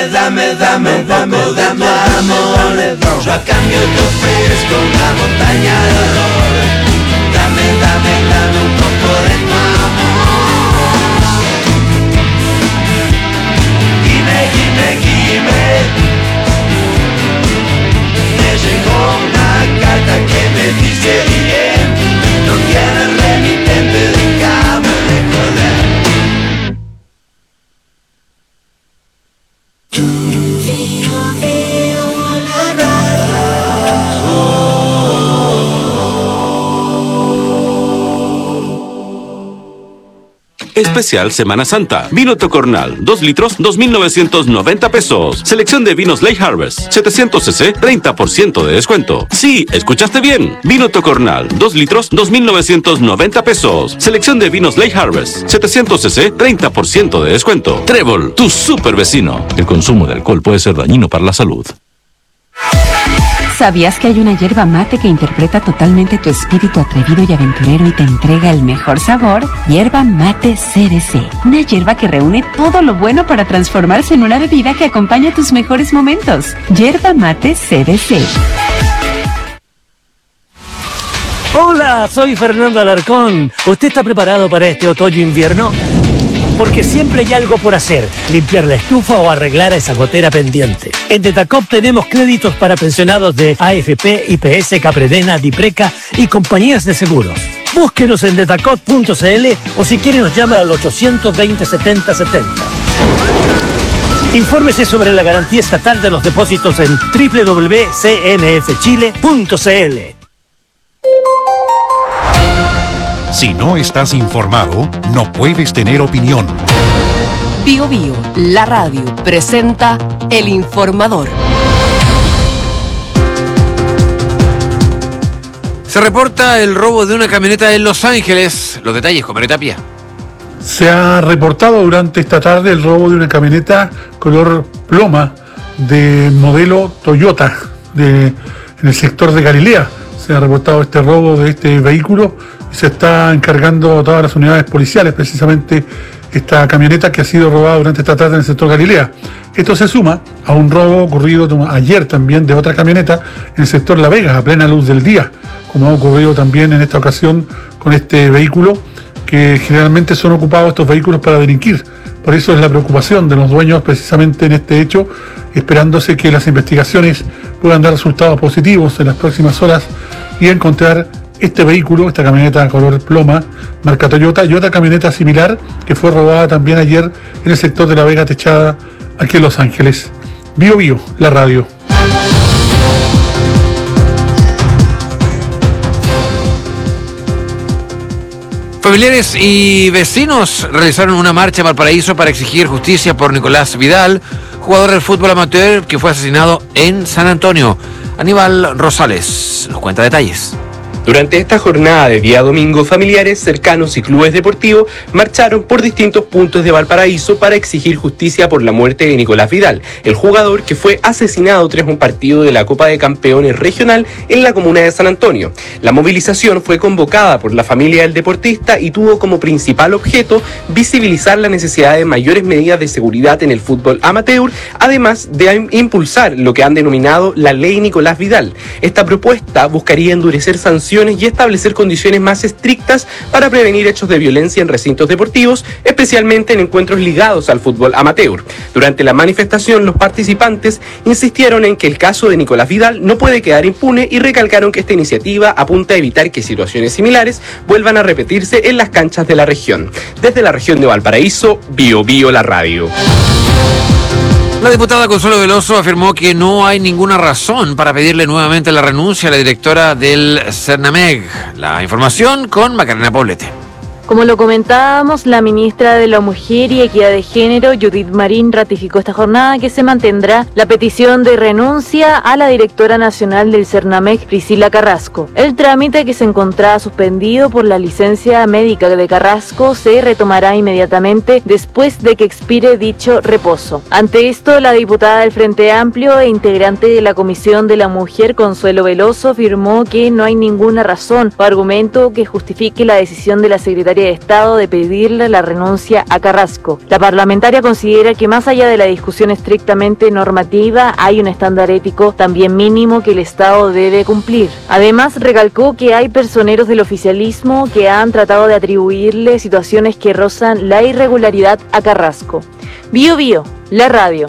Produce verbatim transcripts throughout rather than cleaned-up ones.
dame, dame, dame, dame, dame, amor. Yo a cambio te ofrezco una montaña de dolor. Dame, dame, dame un poco de tu amor. Dime, dime, dime. Me llegó una carta que me dice bien. No tienes remitente, déjame de joder. Especial Semana Santa. Vino Tocornal, dos litros, dos mil novecientos noventa pesos. Selección de vinos Lake Harvest, setecientos centilitros, treinta por ciento de descuento. Sí, escuchaste bien. Vino Tocornal, dos litros, dos mil novecientos noventa pesos. Selección de vinos Lake Harvest, setecientos centilitros, treinta por ciento de descuento. Trébol, tu super vecino. El consumo de alcohol puede ser dañino para la salud. ¿Sabías que hay una hierba mate que interpreta totalmente tu espíritu atrevido y aventurero y te entrega el mejor sabor? Hierba Mate C B C. Una hierba que reúne todo lo bueno para transformarse en una bebida que acompaña tus mejores momentos. Hierba Mate C B C. Hola, soy Fernando Alarcón. ¿Usted está preparado para este otoño-invierno? Porque siempre hay algo por hacer, limpiar la estufa o arreglar esa gotera pendiente. En Detacop tenemos créditos para pensionados de A F P, I P S, Capredena, Dipreca y compañías de seguros. Búsquenos en detacop punto c l o si quiere nos llama al ochocientos veinte, setenta setenta. Infórmese sobre la garantía estatal de los depósitos en doble u doble u doble u punto c n f chile punto c l. Si no estás informado, no puedes tener opinión. Bio Bio, la radio, presenta El Informador. Se reporta el robo de una camioneta en Los Ángeles. Los detalles con Mario Tapia. Se ha reportado durante esta tarde el robo de una camioneta color ploma de modelo Toyota de, en el sector de Galilea. Se ha reportado este robo de este vehículo y se está encargando todas las unidades policiales, precisamente esta camioneta que ha sido robada durante esta tarde en el sector Galilea. Esto se suma a un robo ocurrido ayer también de otra camioneta en el sector La Vega, a plena luz del día, como ha ocurrido también en esta ocasión con este vehículo, que generalmente son ocupados estos vehículos para delinquir. Por eso es la preocupación de los dueños precisamente en este hecho, esperándose que las investigaciones puedan dar resultados positivos en las próximas horas y encontrar este vehículo, esta camioneta color ploma, marca Toyota, y otra camioneta similar que fue robada también ayer en el sector de La Vega Techada, aquí en Los Ángeles. Bio Bio, la radio. Familiares y vecinos realizaron una marcha en Valparaíso para exigir justicia por Nicolás Vidal, jugador del fútbol amateur que fue asesinado en San Antonio. Aníbal Rosales nos cuenta detalles. Durante esta jornada de día domingo, familiares, cercanos y clubes deportivos marcharon por distintos puntos de Valparaíso para exigir justicia por la muerte de Nicolás Vidal, el jugador que fue asesinado tras un partido de la Copa de Campeones regional en la comuna de San Antonio. La movilización fue convocada por la familia del deportista y tuvo como principal objeto visibilizar la necesidad de mayores medidas de seguridad en el fútbol amateur, además de impulsar lo que han denominado la Ley Nicolás Vidal. Esta propuesta buscaría endurecer sanciones y establecer condiciones más estrictas para prevenir hechos de violencia en recintos deportivos, especialmente en encuentros ligados al fútbol amateur. Durante la manifestación, los participantes insistieron en que el caso de Nicolás Vidal no puede quedar impune y recalcaron que esta iniciativa apunta a evitar que situaciones similares vuelvan a repetirse en las canchas de la región. Desde la región de Valparaíso, Bio Bio la radio. La diputada Consuelo Veloso afirmó que no hay ninguna razón para pedirle nuevamente la renuncia a la directora del Cernameg. La información con Macarena Poblete. Como lo comentábamos, la ministra de la Mujer y Equidad de Género, Judith Marín, ratificó esta jornada que se mantendrá la petición de renuncia a la directora nacional del Cernameg, Priscila Carrasco. El trámite, que se encontraba suspendido por la licencia médica de Carrasco, se retomará inmediatamente después de que expire dicho reposo. Ante esto, la diputada del Frente Amplio e integrante de la Comisión de la Mujer, Consuelo Veloso, afirmó que no hay ninguna razón o argumento que justifique la decisión de la secretaria secretaria de Estado de pedirle la renuncia a Carrasco. La parlamentaria considera que más allá de la discusión estrictamente normativa, hay un estándar ético también mínimo que el Estado debe cumplir. Además, recalcó que hay personeros del oficialismo que han tratado de atribuirle situaciones que rozan la irregularidad a Carrasco. Bio Bio, la radio.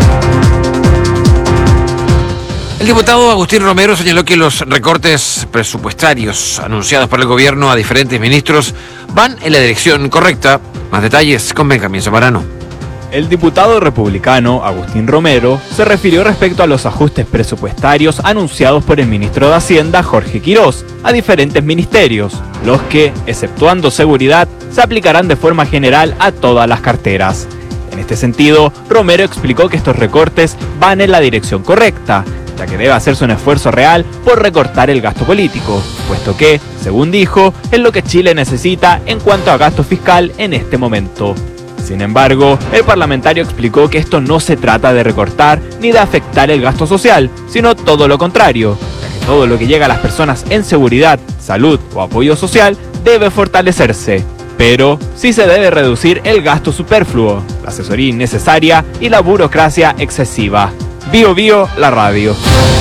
El diputado Agustín Romero señaló que los recortes presupuestarios anunciados por el gobierno a diferentes ministros van en la dirección correcta. Más detalles con Benjamín Zamorano. El diputado republicano Agustín Romero se refirió respecto a los ajustes presupuestarios anunciados por el ministro de Hacienda, Jorge Quirós, a diferentes ministerios, los que, exceptuando seguridad, se aplicarán de forma general a todas las carteras. En este sentido, Romero explicó que estos recortes van en la dirección correcta, ya que debe hacerse un esfuerzo real por recortar el gasto político, puesto que, según dijo, es lo que Chile necesita en cuanto a gasto fiscal en este momento. Sin embargo, el parlamentario explicó que esto no se trata de recortar ni de afectar el gasto social, sino todo lo contrario, ya que todo lo que llega a las personas en seguridad, salud o apoyo social debe fortalecerse. Pero sí se debe reducir el gasto superfluo, la asesoría innecesaria y la burocracia excesiva. Bio Bio, la radio.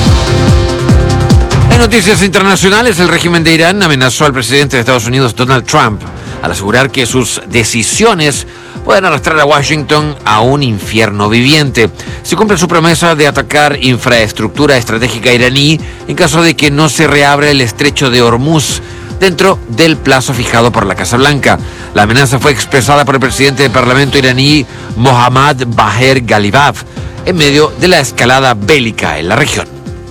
En noticias internacionales, el régimen de Irán amenazó al presidente de Estados Unidos, Donald Trump, al asegurar que sus decisiones pueden arrastrar a Washington a un infierno viviente. Se cumple su promesa de atacar infraestructura estratégica iraní en caso de que no se reabra el estrecho de Hormuz dentro del plazo fijado por la Casa Blanca. La amenaza fue expresada por el presidente del Parlamento iraní, Mohammad Bagher Ghalibaf, en medio de la escalada bélica en la región.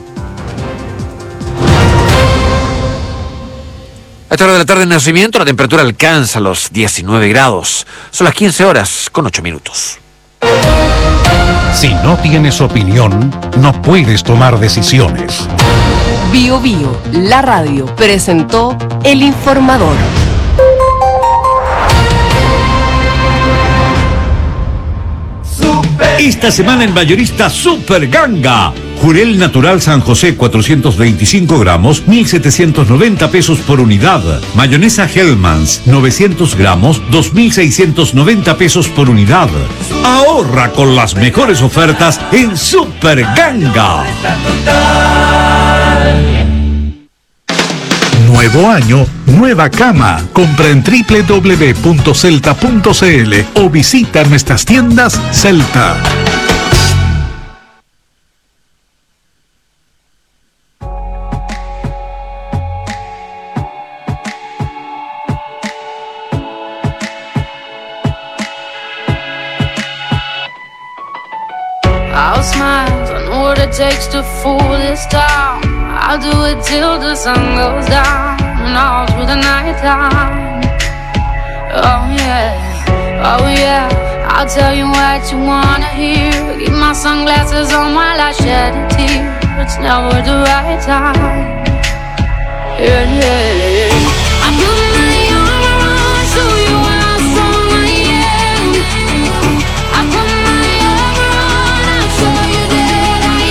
A esta hora de la tarde en Nacimiento, la temperatura alcanza los diecinueve grados. Son las quince horas con ocho minutos. Si no tienes opinión, no puedes tomar decisiones. Bio Bio, la radio, presentó El Informador. Esta semana en Mayorista Super Ganga. Jurel Natural San José cuatrocientos veinticinco gramos, mil setecientos noventa pesos por unidad. Mayonesa Hellmann's novecientos gramos, dos mil seiscientos noventa pesos por unidad. Ahorra con las mejores ofertas en Super Ganga. Nuevo año, nueva cama. Compra en doble u doble u doble u punto celta punto c l o visita nuestras tiendas Celta. I'll smile, I know what it takes to fool this town. I'll do it till the sun goes down and all through the night time. Oh yeah, oh yeah, I'll tell you what you wanna hear. Keep my sunglasses on while I shed a tear. It's never the right time. Yeah, yeah, yeah. I put my arm around so you how strong I am. I put my arm around and show you that I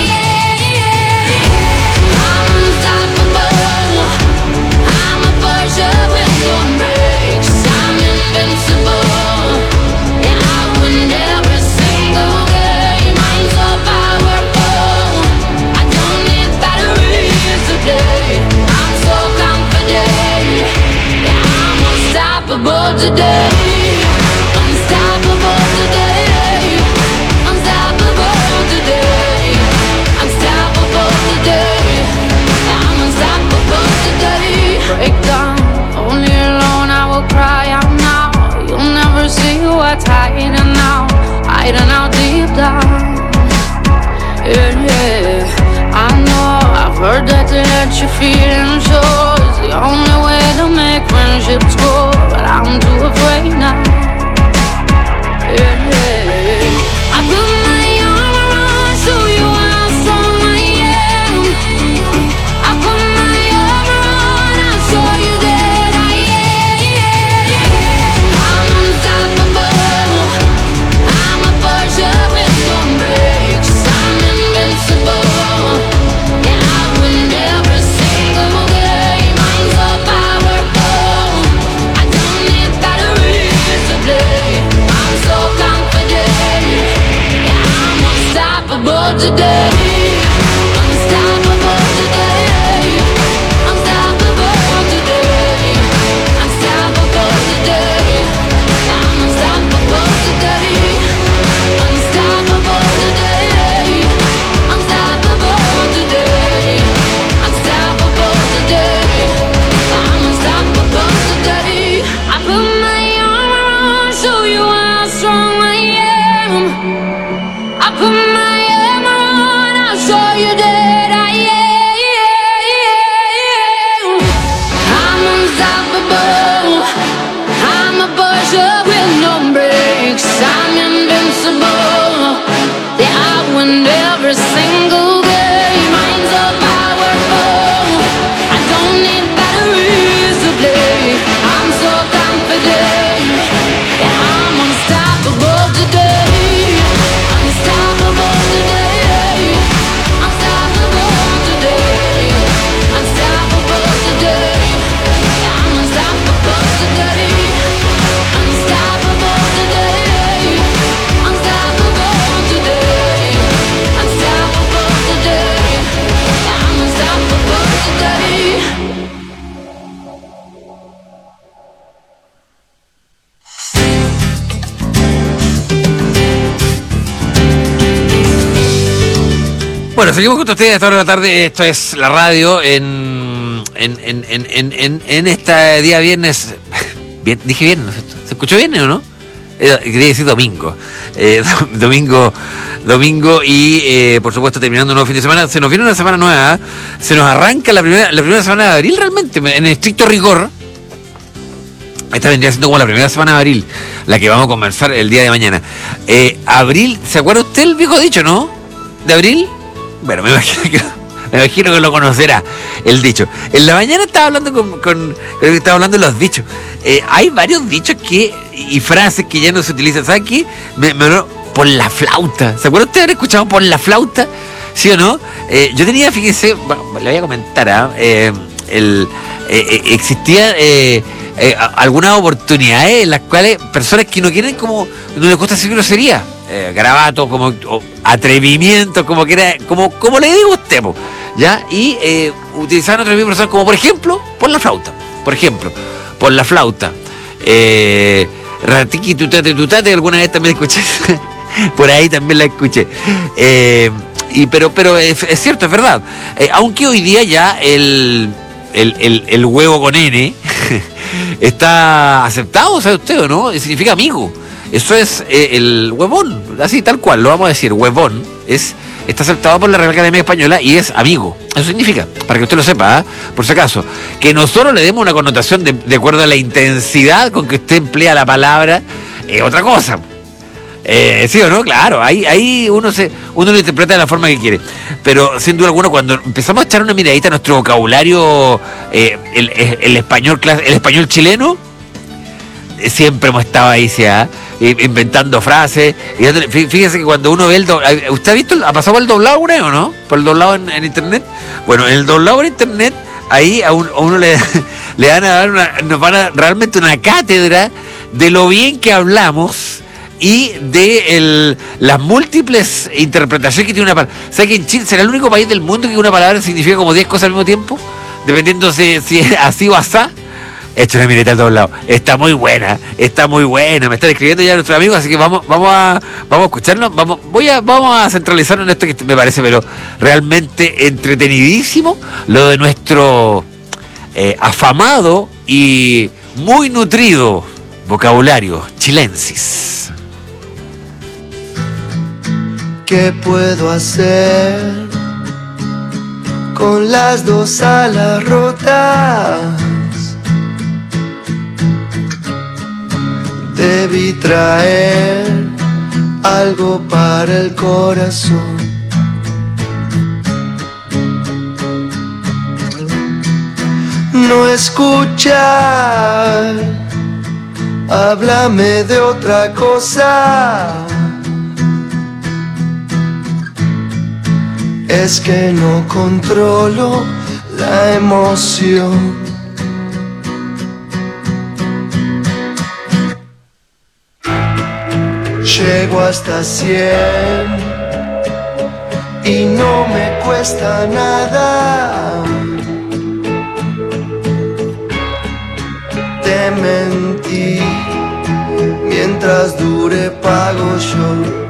am. I'm unstoppable. I'm a Porsche with no brakes. I'm invincible. Yeah, I win every single game. I'm so powerful. I don't need batteries today. I'm so confident. Yeah, I'm unstoppable today. Unstoppable today. Unstoppable today. Unstoppable today. I'm unstoppable today. Break down, only alone I will cry out now. You'll never see what's hiding now, hiding out deep down. Yeah, yeah. I know, I've heard that to let you feel and show is the only way to make friendships grow, but I'm too afraid now. Yeah, yeah. I put my arm around so you how strong I am. I put my arm around and show you that I am. I'm unstoppable. I'm a Porsche with no brakes. I'm invincible. Yeah, I win every single game. I'm so powerful. I don't need Bueno, seguimos con ustedes a esta hora de la tarde. Esto es la radio en en, en, en, en, en, en este día viernes. Bien, dije viernes, ¿se escuchó viernes o no? Eh, quería decir domingo. Eh, domingo domingo y eh, por supuesto terminando un nuevo fin de semana. Se nos viene una semana nueva. ¿eh? Se nos arranca la primera, la primera semana de abril realmente, en estricto rigor. Esta vendría siendo como la primera semana de abril, la que vamos a comenzar el día de mañana. Eh, abril, ¿se acuerda usted el viejo dicho, no? ¿De abril? Bueno, me imagino que, me imagino que lo conocerá, el dicho. En la mañana estaba hablando con, con creo que estaba hablando de los dichos. Eh, hay varios dichos que y frases que ya no se utilizan. ¿Sabe qué? Me, me, por la flauta. ¿Se acuerda usted de haber escuchado por la flauta? ¿Sí o no? Eh, yo tenía, fíjese, bueno, le voy a comentar, ¿eh? Eh, el, eh, existía eh, eh, algunas oportunidades en las cuales personas que no quieren como, no les gusta decir grosería, eh, garabato, como o atrevimiento, como quiera, como, como le digo a usted, po, ¿ya? Y eh, utilizaban otras mismas personas, como por ejemplo, por la flauta, por ejemplo, por la flauta. Eh, Ratiki tutate tutate, alguna vez también escuché, por ahí también la escuché. Eh, y pero pero es, es cierto, es verdad. Eh, aunque hoy día ya el, el, el, el huevo con N está aceptado, ¿sabe usted o no? Significa amigo. Eso es eh, el huevón, así tal cual, lo vamos a decir, huevón, es, está aceptado por la Real Academia Española y es amigo. Eso significa, para que usted lo sepa, ¿eh? Por si acaso, que nosotros le demos una connotación de, de acuerdo a la intensidad con que usted emplea la palabra, es eh, otra cosa. Eh, ¿Sí o no? Claro, ahí, ahí uno se uno lo interpreta de la forma que quiere. Pero sin duda alguna, cuando empezamos a echar una miradita a nuestro vocabulario, eh, el, el, el español el español chileno, siempre hemos estado ahí, ¿sí? Inventando frases. Y fíjese que cuando uno ve el doblado, ¿usted ha visto, ha pasado por el doblado una vez o no? Por el doblado en, en internet. Bueno, en el doblado en internet, ahí a, un, a uno le, le van a dar una, nos van a dar realmente una cátedra de lo bien que hablamos y de el, las múltiples interpretaciones que tiene una palabra. ¿Sabes que en Chile será el único país del mundo que una palabra significa como diez cosas al mismo tiempo? Dependiendo si, si es así o asá. Esto es milita al doblado. Está muy buena, está muy buena. Me están escribiendo ya nuestros amigos, así que vamos, vamos a, vamos a escucharlo. Vamos, voy a, vamos a centralizarnos en esto que me parece, pero realmente entretenidísimo, lo de nuestro eh, afamado y muy nutrido vocabulario chilensis. ¿Qué puedo hacer con las dos alas rotas? Debí traer algo para el corazón. No escuchar, háblame de otra cosa. Es que no controlo la emoción. Llego hasta cien y no me cuesta nada. Te mentí, mientras dure pago yo.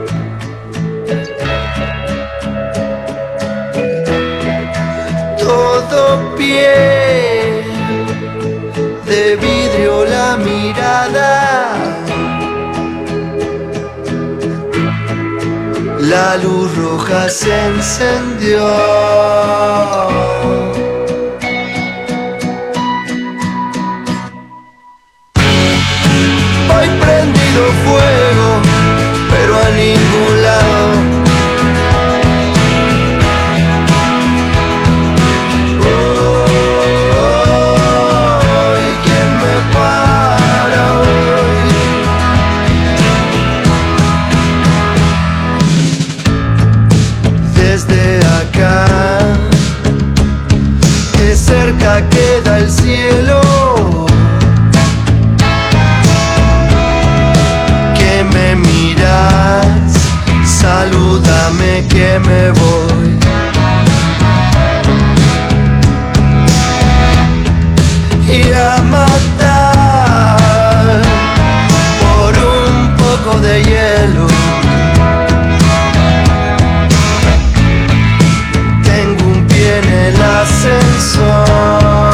Todo piel de vidrio la mirada, la luz roja se encendió. Voy prendido fuego, pero a ningún lado. Cerca queda el cielo, que me miras, salúdame que me voy. Y a matar por un poco de hielo. El ascensor.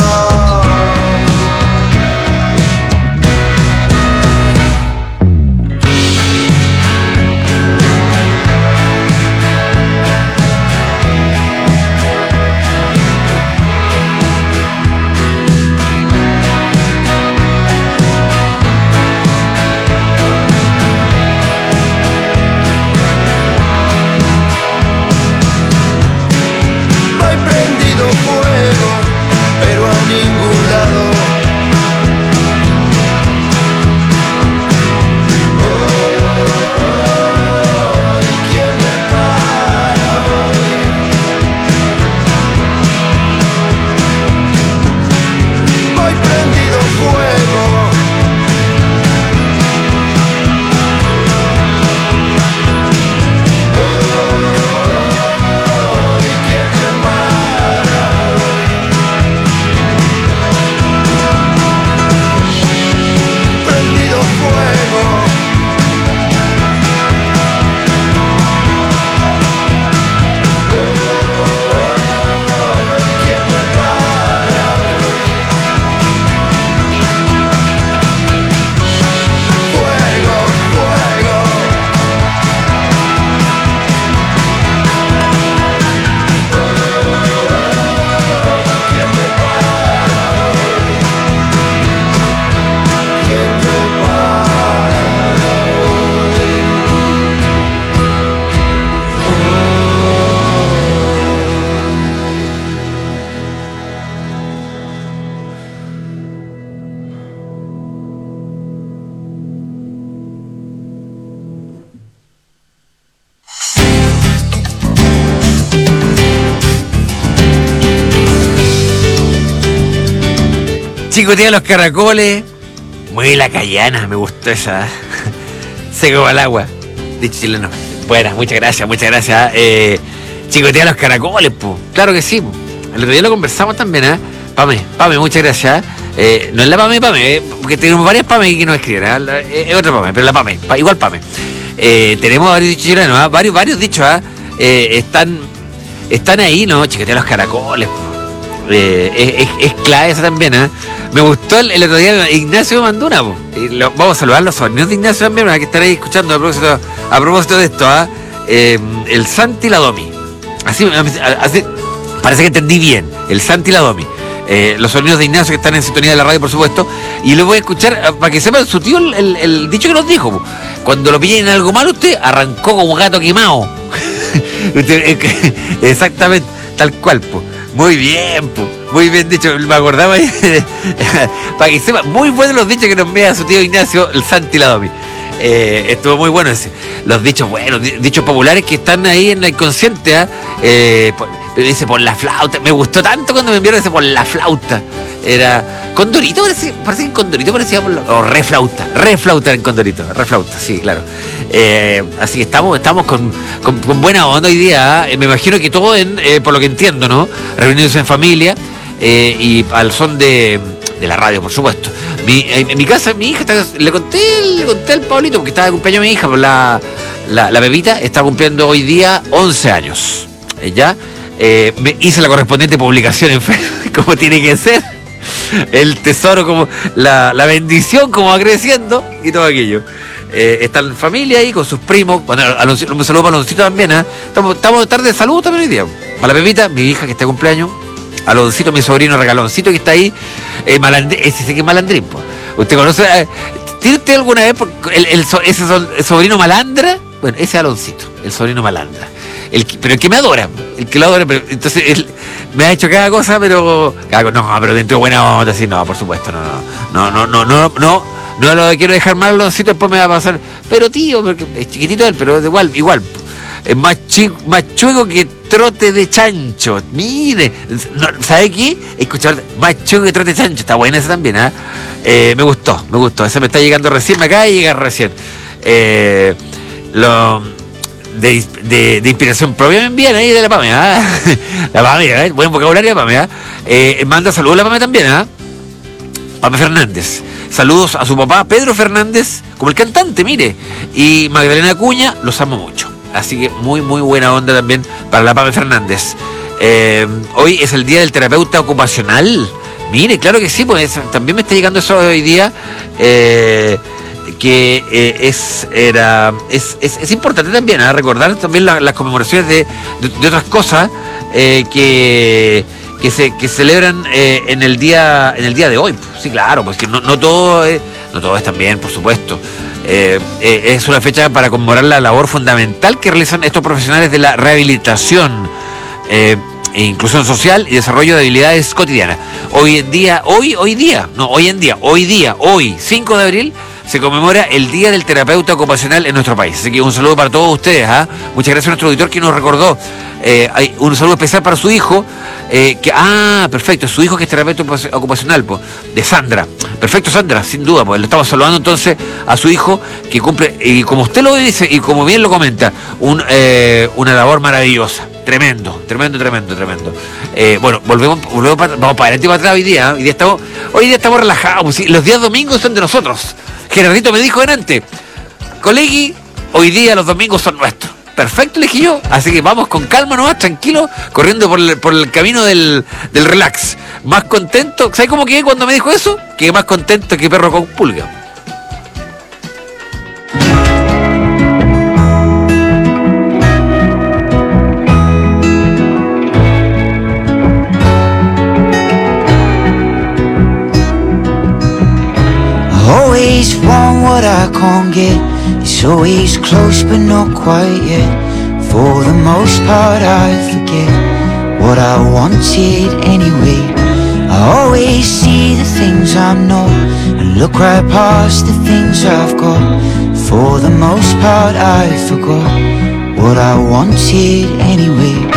Chicotea los caracoles. Muy lacayana, me gustó esa. Seco al agua. Dicho chileno. Buenas, muchas gracias, muchas gracias. Eh, chicotea los caracoles, po. Claro que sí, po. El otro día lo conversamos también, ¿eh? Pame, Pame, muchas gracias. Eh, no es la Pame, Pame, eh, porque tenemos varias Pame que nos escriben, ¿eh? Es otra Pame, pero la Pame, igual Pame. Eh, tenemos varios dichos chilenos, ¿eh? varios, varios dichos, ¿eh? Eh, están, están ahí, ¿no? Chicotea los caracoles, po. Eh, es, es, es clave esa también, ¿eh? Me gustó el, el otro día Ignacio Manduna, po. Y lo, vamos a saludar los sonidos de Ignacio también, ¿verdad? Que están ahí escuchando a propósito, a propósito de esto, ¿eh? Eh, el Santi y la Domi. Así, así parece que entendí bien. El Santi y la Domi. Eh, los sonidos de Ignacio que están en sintonía de la radio, por supuesto. Y lo voy a escuchar para que sepan su tío el, el, el dicho que nos dijo, po. Cuando lo pillen en algo malo, usted arrancó como gato quemado. Usted, exactamente, tal cual, po. Muy bien, po. Muy bien dicho, me acordaba ahí, para que sepa, muy buenos los dichos que nos envía su tío Ignacio, el Santi y la Domi. Eh, estuvo muy bueno ese. Los dichos buenos, dichos populares que están ahí en la inconsciente, ¿eh? Eh, pero dice por la flauta. Me gustó tanto cuando me enviaron ese por la flauta. Era Condorito, parecía, parece que Condorito parecía por la, o re flauta, re flauta en Condorito, re flauta, sí, claro. Eh, así que estamos, estamos con, con, con buena onda hoy día. ¿eh? Me imagino que todo en, eh, por lo que entiendo, ¿no? Reunidos en familia eh, y al son de, de la radio, por supuesto. Mi, en, en mi casa, mi hija, está, le conté, le conté al Pablito, porque estaba de cumpleaños mi hija, la, la, la bebita está cumpliendo hoy día once años. Eh, ya eh, me hice la correspondiente publicación en Facebook, como tiene que ser. El tesoro, como la, la bendición, como va creciendo y todo aquello. Eh, está en familia ahí con sus primos. Bueno, Aloncito, un saludo para Aloncito también. ¿eh? Estamos, estamos de tarde de salud también hoy día. Para la Pepita, mi hija que está de cumpleaños. Aloncito, mi sobrino regaloncito que está ahí. Eh, malandrín, ese sí que es malandrín. Po. ¿Usted conoce? Eh, ¿Tiene usted alguna vez el, el, ese el sobrino malandra? Bueno, ese es Aloncito, el sobrino malandra. El que, pero el que me adora, el que lo adora, pero entonces él me ha hecho cada cosa, pero cada, no, pero dentro de buena onda, así, no, por supuesto, no, no, no, no, no, no, no lo quiero dejar mal, Aloncito, después me va a pasar, pero tío, porque es chiquitito él, pero igual, igual, es más chico, más chueco que trote de chancho, mire, no, ¿sabe qué? Escuchar, más chueco que trote de chancho, está buena esa también, ¿eh? Eh, me gustó, me gustó, esa me está llegando recién, me acaba de llegar recién, eh, lo... De, de, de inspiración propia me envían ahí de la Pame, ¿eh? La Pame, ¿eh? Buen vocabulario de Pame, ¿eh? Eh, manda saludos a la Pame también, ¿eh? Pame Fernández. Saludos a su papá Pedro Fernández, como el cantante, mire. Y Magdalena Acuña, los amo mucho. Así que muy, muy buena onda también para la Pame Fernández. Eh, hoy es el día del terapeuta ocupacional. Mire, claro que sí, pues también me está llegando eso hoy día. Eh... que eh, es era es, es, es importante también ¿eh? recordar también la, las conmemoraciones de, de, de otras cosas eh, que que se que celebran eh, en el día en el día de hoy. Sí, claro, pues que no, no todo es, no todo es también, por supuesto. Eh, eh, es una fecha para conmemorar la labor fundamental que realizan estos profesionales de la rehabilitación, eh, e inclusión social y desarrollo de habilidades cotidianas. Hoy en día, hoy, hoy día, no, hoy en día, hoy día, hoy, cinco de abril, se conmemora el Día del Terapeuta Ocupacional en nuestro país. Así que un saludo para todos ustedes. ¿eh? Muchas gracias a nuestro auditor que nos recordó. Eh, hay un saludo especial para su hijo. Eh, que Ah, perfecto, su hijo que es terapeuta ocupacional, po, de Sandra. Perfecto, Sandra, sin duda. Pues le estamos saludando entonces a su hijo que cumple, y como usted lo dice y como bien lo comenta, un, eh, una labor maravillosa. Tremendo, tremendo, tremendo, tremendo. Eh, bueno, volvemos, volvemos para, vamos para adelante y para atrás hoy día. ¿eh? Hoy día estamos, hoy día estamos relajados. ¿Sí? Los días domingos son de nosotros. Gerardito me dijo delante, colegui, hoy día los domingos son nuestros. Perfecto, le dije yo. Así que vamos con calma nomás, tranquilo, corriendo por el, por el camino del, del relax. Más contento. ¿Sabes cómo quedé cuando me dijo eso? Quedé más contento que perro con pulga. Always want what I can't get. It's always close but not quite yet. For the most part I forget what I wanted anyway. I always see the things I'm not and look right past the things I've got. For the most part I forgot what I wanted anyway.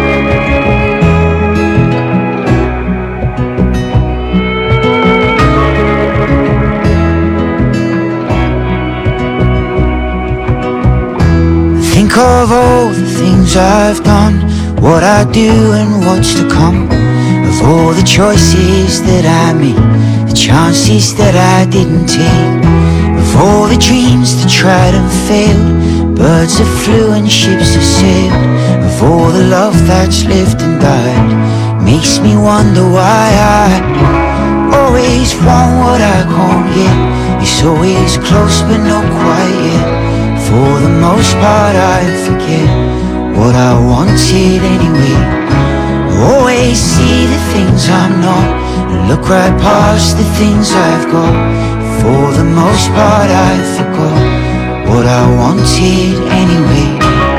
Think of all the things I've done, what I do and what's to come. Of all the choices that I made, the chances that I didn't take. Of all the dreams that tried and failed, birds that flew and ships that sailed. Of all the love that's lived and died, makes me wonder why I always want what I can't get. It's always close but not quite yet. For the most part I forget what I wanted anyway. I always see the things I'm not and look right past the things I've got. For the most part I forgot what I wanted anyway.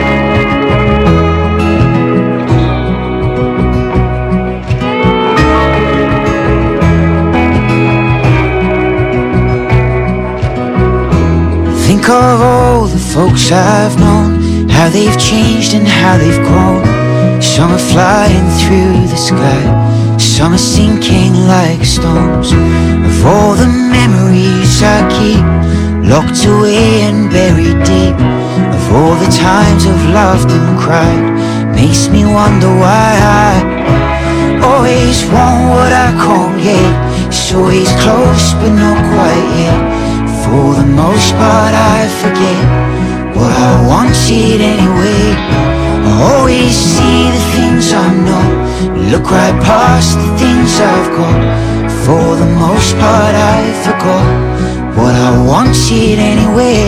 Think of all the folks I've known, how they've changed and how they've grown. Some are flying through the sky, some are sinking like stones. Of all the memories I keep locked away and buried deep, of all the times I've laughed and cried, makes me wonder why I always want what I can't get. It's always close but not quite yet. For the most part I forget what I wanted anyway. I always see the things I'm not, look right past the things I've got. For the most part I forgot what I wanted anyway.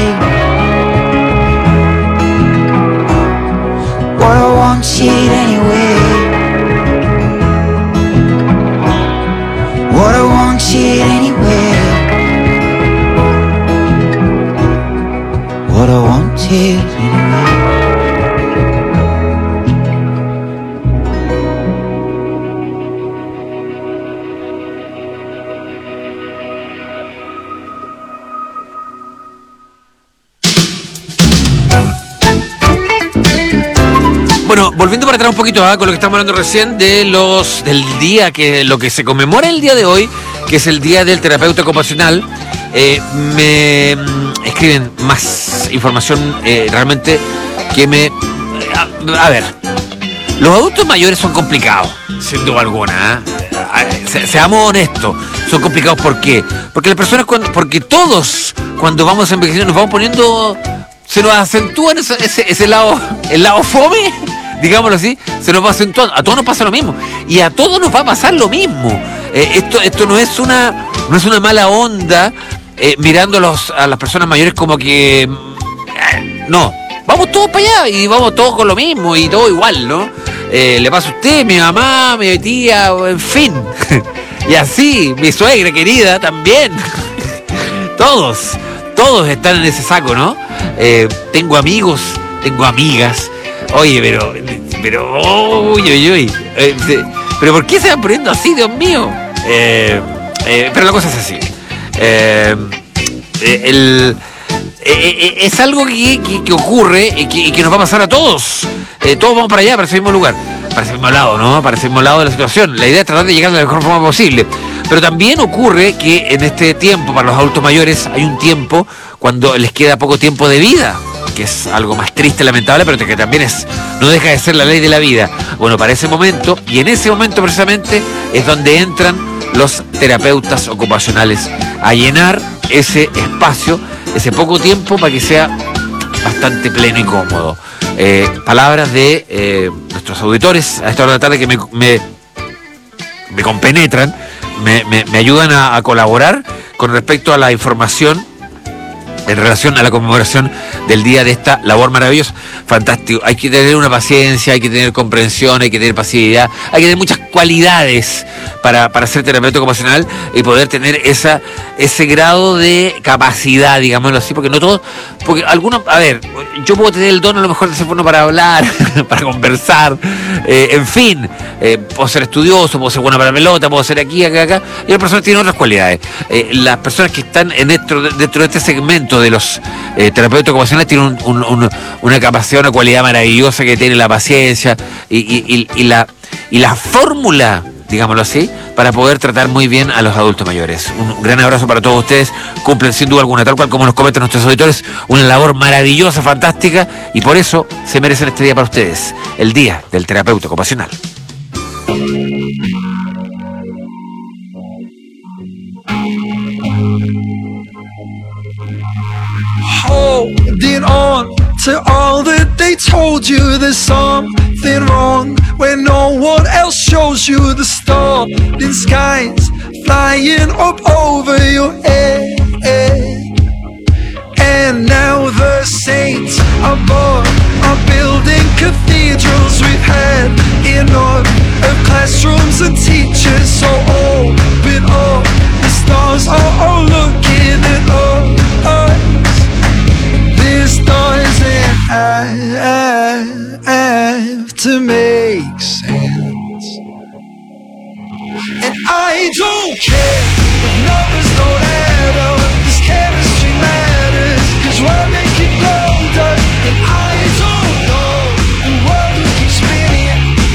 What I wanted anyway. What I wanted anyway. What I wanted anyway. Bueno, volviendo para atrás un poquito ¿eh? con lo que estamos hablando recién de los del día, que lo que se conmemora el día de hoy, que es el Día del Terapeuta Ocupacional, eh, me escriben más información eh, realmente que me... A, a ver, los adultos mayores son complicados, sin duda alguna, ¿eh? Se, seamos honestos, son complicados. ¿Por qué? Porque las personas, cuando, porque todos cuando vamos envejeciendo nos vamos poniendo... Se nos acentúan ese, ese, ese lado, el lado fome, digámoslo así, se nos va acentuando. A todos nos pasa lo mismo. Y a todos nos va a pasar lo mismo. Eh, esto, esto no es una, no es una mala onda eh, mirando a, los, a las personas mayores como que... Eh, no, vamos todos para allá y vamos todos con lo mismo y todo igual, ¿no? Eh, le pasa a usted, mi mamá, mi tía, en fin. Y así, mi suegra querida también. Todos, todos están en ese saco, ¿no? Eh, tengo amigos, tengo amigas. Oye, pero, pero, uy, uy, uy. Eh, pero ¿por qué se van poniendo así, Dios mío? Eh, eh, pero la cosa es así. Eh, el, eh, es algo que, que, que ocurre y que, que nos va a pasar a todos. Eh, todos vamos para allá, para ese mismo lugar, para ese mismo lado, ¿no? Para ese mismo lado de la situación. La idea es tratar de llegar de la mejor forma posible. Pero también ocurre que en este tiempo, para los adultos mayores, hay un tiempo cuando les queda poco tiempo de vida, que es algo más triste, lamentable, pero que también es, no deja de ser la ley de la vida. Bueno, para ese momento, y en ese momento precisamente, es donde entran los terapeutas ocupacionales a llenar ese espacio, ese poco tiempo, para que sea bastante pleno y cómodo. Eh, palabras de eh, nuestros auditores a esta hora de la tarde que me, me, me compenetran, me, me, me ayudan a, a colaborar con respecto a la información en relación a la conmemoración del día de esta labor maravillosa. Fantástico, hay que tener una paciencia, hay que tener comprensión, hay que tener pasividad, hay que tener muchas cualidades para, para ser terapeuta ocupacional y poder tener esa, ese grado de capacidad, digámoslo así, porque no todos, porque algunos, a ver, yo puedo tener el don a lo mejor de ser bueno para hablar, para conversar, eh, en fin, eh, puedo ser estudioso, puedo ser bueno para la pelota, puedo ser aquí, acá, acá, y las personas tienen otras cualidades. Eh, las personas que están en dentro, dentro de este segmento de los eh, terapeutas ocupacionales tienen un, un, un, una capacidad, una cualidad maravillosa que tiene la paciencia y, y, y, y la, y la fórmula, digámoslo así, para poder tratar muy bien a los adultos mayores. Un gran abrazo para todos ustedes, cumplen sin duda alguna, tal cual como nos comentan nuestros auditores, una labor maravillosa, fantástica, y por eso se merecen este día para ustedes, el Día del Terapeuta Ocupacional. Holding on to all that they told you, there's something wrong when no one else shows you the starting skies flying up over your head. And now the saints above are building cathedrals. We've had enough of classrooms and teachers, so open up, the stars are all looking at us. This doesn't have to make sense. And I don't care if numbers don't add up, this chemistry matters, cause we're making older. And I don't know the world will keep spinning,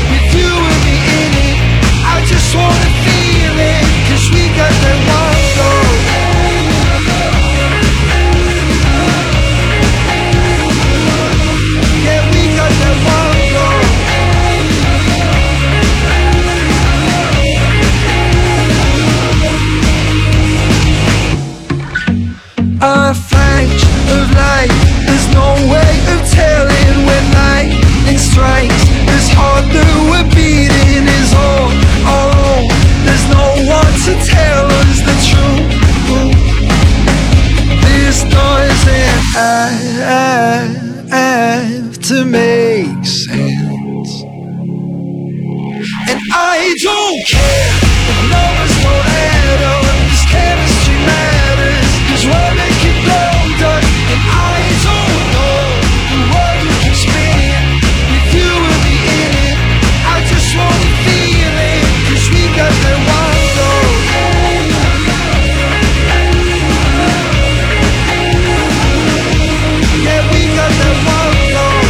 have to make sense. And I don't care if numbers don't add up, 'cause chemistry matters, 'cause we're making blow done. And I don't know the world you can spin if you will be in it. I just want to feel it, 'cause we got that one goal. Yeah, we got that one goal.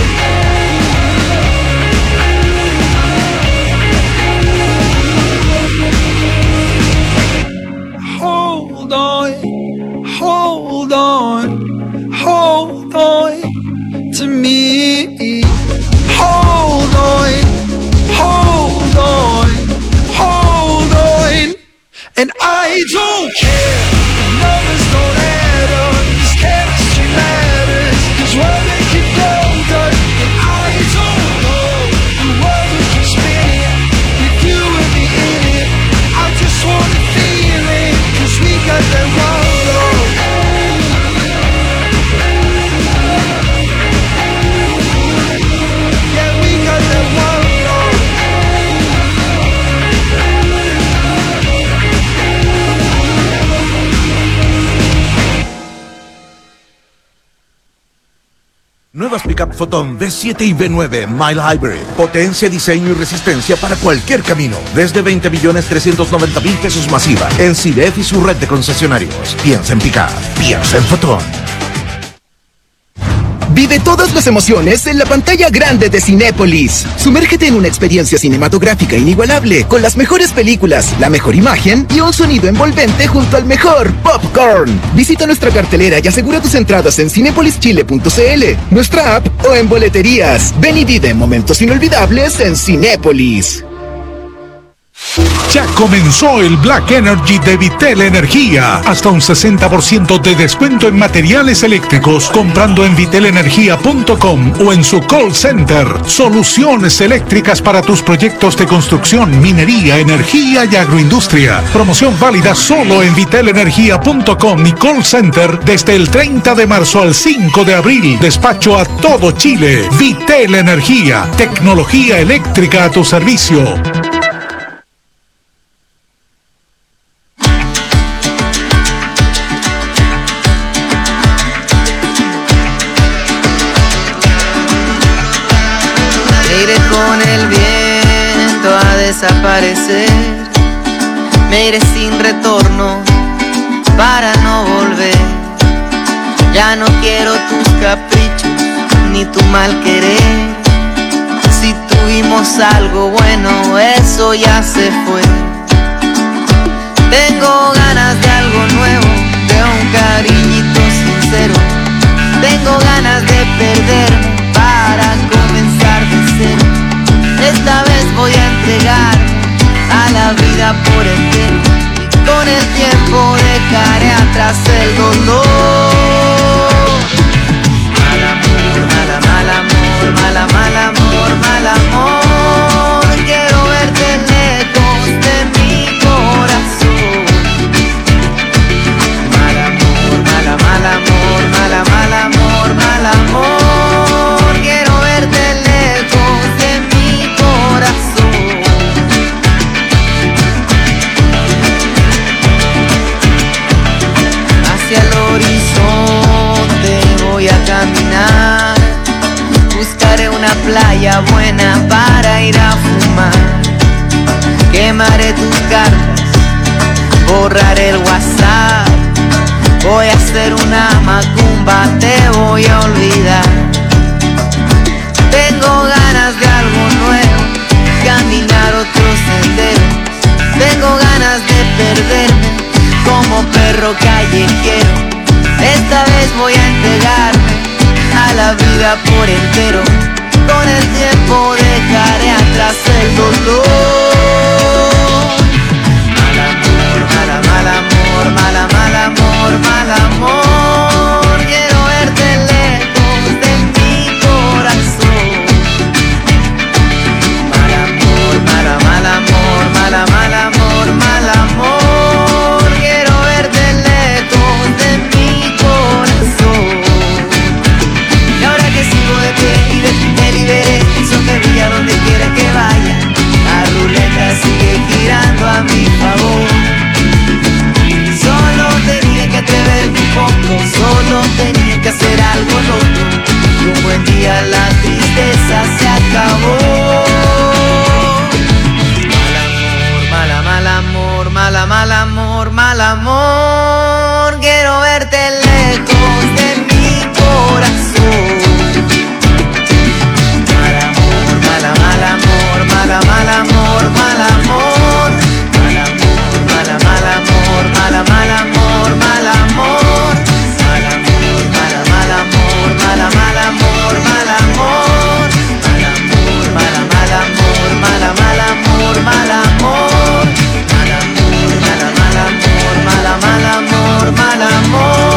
Hold on, hold on, hold on to me. Hold on, hold on, hold on. And I don't care if numbers don't add up, 'cause chemistry matters, 'cause we're making blow done. And I don't know the world we can spin if you will be in it. I just want to feel it, 'cause we got that one goal. Yeah, we got that one goal. Nuevas Pickup Photon V siete y V nueve Mile Hybrid. Potencia, diseño y resistencia para cualquier camino. Desde veinte millones trescientos noventa mil pesos masiva. En Ciref y su red de concesionarios. Piensa en Pickup. Piensa en Photon. Vive todas las emociones en la pantalla grande de Cinépolis. Sumérgete en una experiencia cinematográfica inigualable, con las mejores películas, la mejor imagen y un sonido envolvente junto al mejor popcorn. Visita nuestra cartelera y asegura tus entradas en cinepolis chile punto c l, nuestra app o en boleterías. Ven y vive momentos inolvidables en Cinépolis. Ya comenzó el Black Energy de Vitel Energía. Hasta un sesenta por ciento de descuento en materiales eléctricos comprando en vitel energía punto com o en su call center. Soluciones eléctricas para tus proyectos de construcción, minería, energía y agroindustria. Promoción válida solo en vitel energía punto com y call center desde el treinta de marzo al cinco de abril. Despacho a todo Chile. Vitel Energía. Tecnología eléctrica a tu servicio. Con el viento a desaparecer, me iré sin retorno para no volver. Ya no quiero tus caprichos ni tu mal querer. Si tuvimos algo bueno, eso ya se fue. Tengo ganas de algo nuevo, de un cariñito sincero. Tengo ganas de perderme para comenzar de cero. Esta vez voy a entregar a la vida por entero. Con el tiempo dejaré atrás el dolor. Mal amor, mal, mal amor, mal, mal amor, mal amor. Quiero verte lejos de mi corazón. Mal amor, mal, mal amor, mal, mal amor, mal amor. Quiero verte lejos de mi corazón. Hacia el horizonte voy a caminar. Buscaré una playa buena para ir a fumar. Quemaré tus cartas, borraré el WhatsApp. Voy a hacer una macumba, te voy a olvidar. Tengo ganas de algo nuevo, caminar otros senderos. Tengo ganas de perderme como perro callejero. Esta vez voy a entregarme a la vida por entero. Con el tiempo dejaré atrás el dolor. Mal amor, mal, mal amor, mal, mal amor, mal amor. Quiero verte lejos de mi corazón. Mal amor, mal, mal amor, mal, mal amor, mal amor. Quiero verte lejos de mi corazón. día la tristeza se acabó. Mal amor, mal amor, mal amor, mal amor. Quiero verte lejos de mi corazón. Mal amor, mal amor, mal amor, mal amor. Mal amor, mal amor, mal amor, mal amor, mal amor. Mal amor, mal amor, mal amor, mal amor, mal amor. Mal amor, mal amor, mal amor, mal amor, mal amor. Mal amor, mal amor, mal amor, mal amor.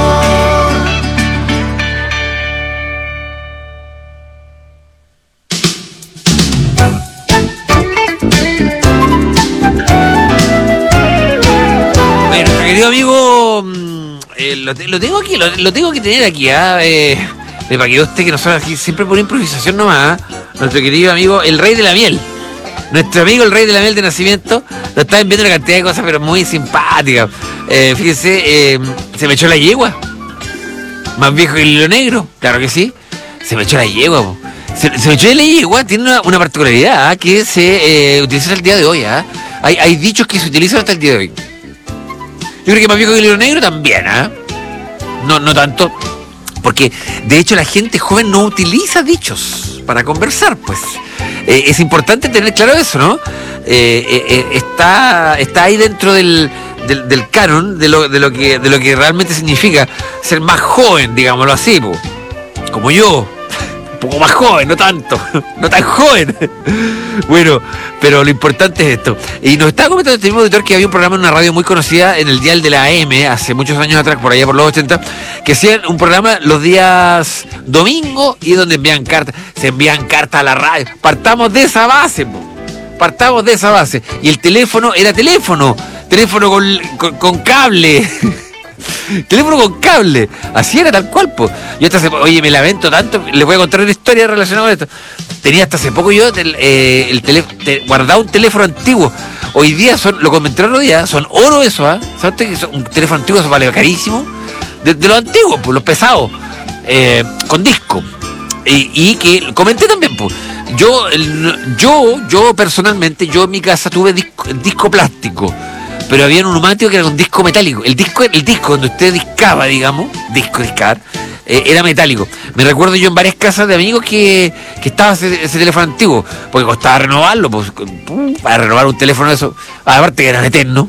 Querido amigo, eh, lo, lo tengo aquí, lo, lo tengo que tener aquí, ¿ah? ¿eh? Eh, para que usted, que nosotros aquí siempre por improvisación nomás, ¿eh? Nuestro querido amigo, el rey de la miel. Nuestro amigo, el rey de la miel de nacimiento, lo está enviando una cantidad de cosas, pero muy simpáticas. Eh, fíjese, eh, se me echó la yegua. Más viejo que el hilo negro, claro que sí. Se me echó la yegua, po. Se, se me echó la yegua, tiene una, una particularidad, ¿eh? Que se eh, utiliza hasta el día de hoy, ¿eh? Hay, hay dichos que se utilizan hasta el día de hoy. Yo creo que más viejo que el hilo negro también, ¿eh? No, no tanto, porque de hecho la gente joven no utiliza dichos para conversar, pues. Eh, es importante tener claro eso, ¿no? Eh, eh, eh, está, está ahí dentro del, del, del canon de lo, de, lo que, de lo que realmente significa ser más joven, digámoslo así, po. Como yo. Un poco más joven, no tanto, no tan joven. Bueno, pero lo importante es esto. Y nos estaba comentando este mismo auditor que había un programa en una radio muy conocida en el dial de la A M hace muchos años atrás, por allá por los ochenta, que hacían un programa los días domingo y donde envían cartas, se envían cartas a la radio. Partamos de esa base, po. Partamos de esa base. Y el teléfono era teléfono, teléfono con, con, con cable. Teléfono con cable, así era tal cual, po. Yo hasta hace poco, oye, me lamento tanto, les voy a contar una historia relacionada con esto. Tenía hasta hace poco yo el, eh, el tele, te, guardaba un teléfono antiguo. Hoy día son, lo comenté el otro día, son oro eso, ¿ah? ¿eh? ¿Sabes que son, un teléfono antiguo eso vale carísimo? De, de los antiguos, pues, los pesados, eh, con disco. Y, y que comenté también, pues. Yo, el, yo, yo personalmente, yo en mi casa tuve disco, disco plástico. Pero había un neumático que era un disco metálico. El disco, el disco donde usted discaba, digamos, disco, discar, eh, era metálico. Me recuerdo yo en varias casas de amigos que, que estaba ese, ese teléfono antiguo, porque costaba renovarlo, pues, para renovar un teléfono de eso, aparte que eran eternos.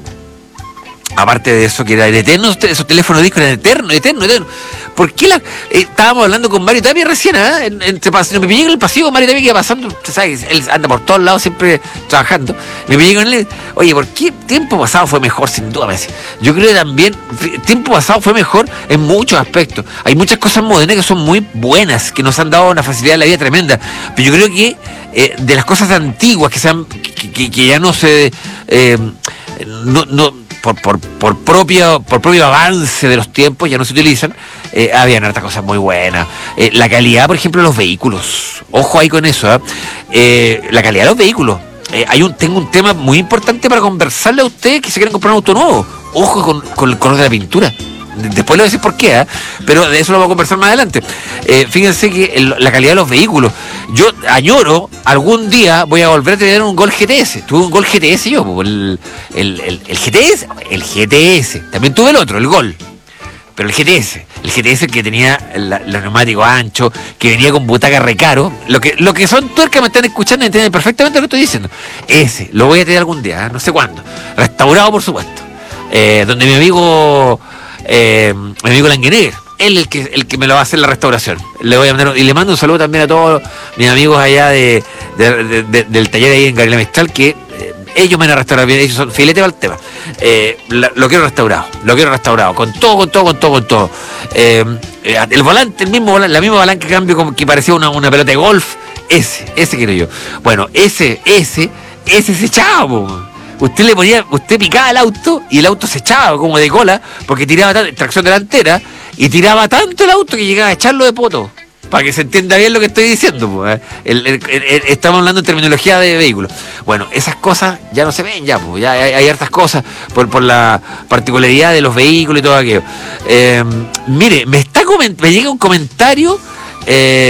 Aparte de eso, que eran eternos, esos teléfonos discos eran eternos, eternos, eternos. ¿Por qué la, eh, estábamos hablando con Mario Tapia recién, ¿eh? En, en, me pillé en el pasillo con Mario Tapia que iba pasando, usted sabe, él anda por todos lados siempre trabajando. Me pillé con él, oye, ¿por qué tiempo pasado fue mejor? Sin duda, me decía. Yo creo que también, tiempo pasado fue mejor en muchos aspectos. Hay muchas cosas modernas que son muy buenas, que nos han dado una facilidad de la vida tremenda. Pero yo creo que eh, de las cosas antiguas que, se han, que, que, que ya no se... Eh, no, no Por, por, por, propio, por propio avance de los tiempos, ya no se utilizan, eh, habían hartas cosas muy buenas. Eh, la calidad, por ejemplo, de los vehículos. Ojo ahí con eso, ¿eh? Eh, la calidad de los vehículos. Eh, hay un, tengo un tema muy importante para conversarle a ustedes que se quieren comprar un auto nuevo. Ojo con, con el color de la pintura. Después le voy a decir por qué, ¿eh? Pero de eso lo vamos a conversar más adelante. Eh, fíjense que el, la calidad de los vehículos. Yo añoro, algún día voy a volver a tener un Gol G T S. Tuve un Gol G T S yo, el, el, el, el G T S, el G T S. También tuve el otro, el Gol. Pero el G T S, el G T S que tenía la, los neumáticos anchos, que venía con butaca recaro. Lo que, lo que son tuercas me están escuchando y entienden perfectamente lo que estoy diciendo. Ese, lo voy a tener algún día, ¿eh? No sé cuándo. Restaurado, por supuesto. Eh, donde mi amigo... Eh, mi amigo Languenegger, él es el que, el que me lo va a hacer la restauración. Le voy a mandar, y le mando un saludo también a todos mis amigos allá de, de, de, de, del taller ahí en Galilea Mestral, que eh, ellos me van a restaurar bien, ellos son filete para el tema. Eh, la, lo quiero restaurado, lo quiero restaurado, con todo, con todo, con todo, con todo. Eh, el volante, el mismo volante, la misma palanca que cambio como que parecía una, una pelota de golf, ese, ese quiero yo. Bueno, ese, ese, ese se echaba, usted le ponía, usted picaba el auto y el auto se echaba como de cola porque tiraba tanto, tracción delantera, y tiraba tanto el auto que llegaba a echarlo de poto. Para que se entienda bien lo que estoy diciendo, pues, ¿eh? el, el, el, el, estamos hablando en terminología de vehículos. Bueno, esas cosas ya no se ven ya, pues, ya hay, hay hartas cosas por, por la particularidad de los vehículos y todo aquello. Eh, mire, me está coment- me llega un comentario eh,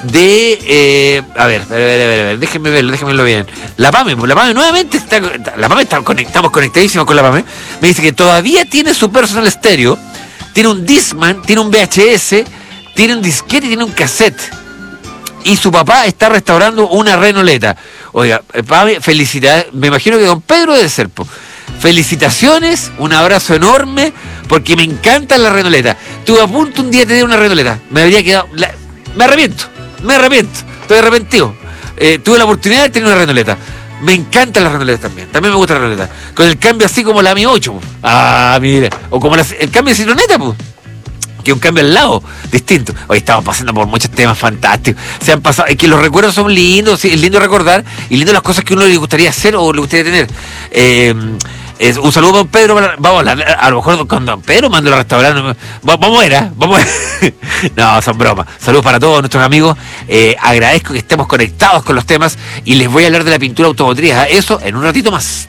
de... Eh, a ver, a ver, a ver, a ver, déjenme verlo, déjenme verlo bien. La PAME, la PAME nuevamente está... La PAME está conectamos conectadísimos con la PAME. Me dice que todavía tiene su personal estéreo, tiene un Discman, tiene un V H S, tiene un disquete y tiene un cassette. Y su papá está restaurando una renoleta. Oiga, PAME, felicidades. Me imagino que don Pedro debe ser, po. Felicitaciones, un abrazo enorme, porque me encanta la renoleta. Estuve a punto un día de tener una renoleta. Me habría quedado... La, me arrepiento, me arrepiento. Estoy arrepentido. Eh, tuve la oportunidad de tener una renoleta. Me encantan las renoletas también. También me gusta la renoleta. Con el cambio así como la Mi ocho. Po. Ah, mira. O como la, el cambio de citroneta, pues. Que un cambio al lado, distinto. Hoy estamos pasando por muchos temas fantásticos. Se han pasado, es que los recuerdos son lindos, sí, es lindo recordar y lindo las cosas que uno le gustaría hacer o le gustaría tener. Eh, es, un saludo a don Pedro. Vamos, a, a lo mejor con don Pedro mando al restaurante. Vamos a ver, ¿eh? Vamos a ver. No, son bromas. Saludos para todos nuestros amigos. Eh, agradezco que estemos conectados con los temas y les voy a hablar de la pintura automotriz. ¿eh? Eso en un ratito más.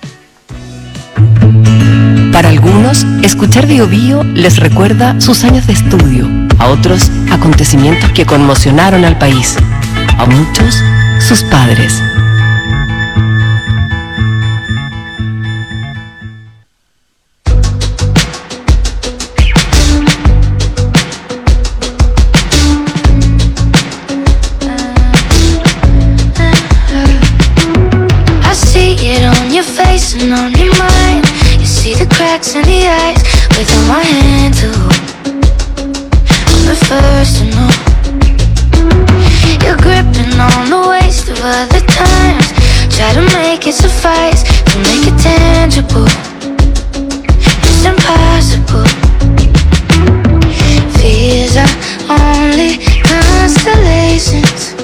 Para algunos, escuchar Bio Bio les recuerda sus años de estudio, a otros, acontecimientos que conmocionaron al país, a muchos, sus padres. I see it on your face and on your mind. See the cracks in the eyes without my hand to hold. I'm the first to know. You're gripping on the waist of other times. Try to make it suffice, to make it tangible. It's impossible. Fears are only constellations,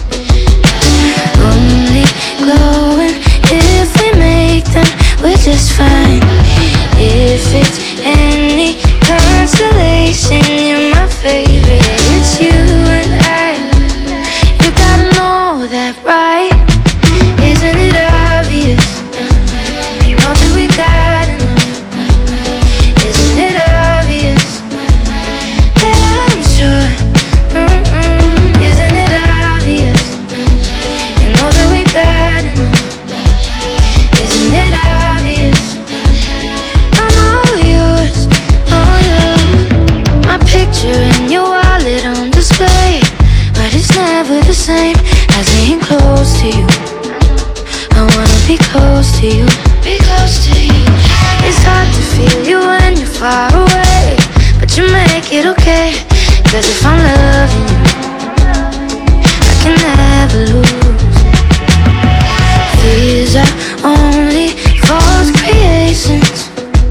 only glowing if we make them. We're just fine. If it's any consolation, you're my favorite. It's you and I. You gotta know that, right? Isn't it obvious? You know that we got enough. Isn't it obvious? Yeah, I'm sure. Mm-mm. Isn't it obvious? You know that we got enough. Isn't it obvious? Picture in your wallet on display, but it's never the same as being close to you. I wanna be close to you, be close to you. It's hard to feel you when you're far away, but you make it okay. Cause if I'm loving you, I can never lose. These are only false creations,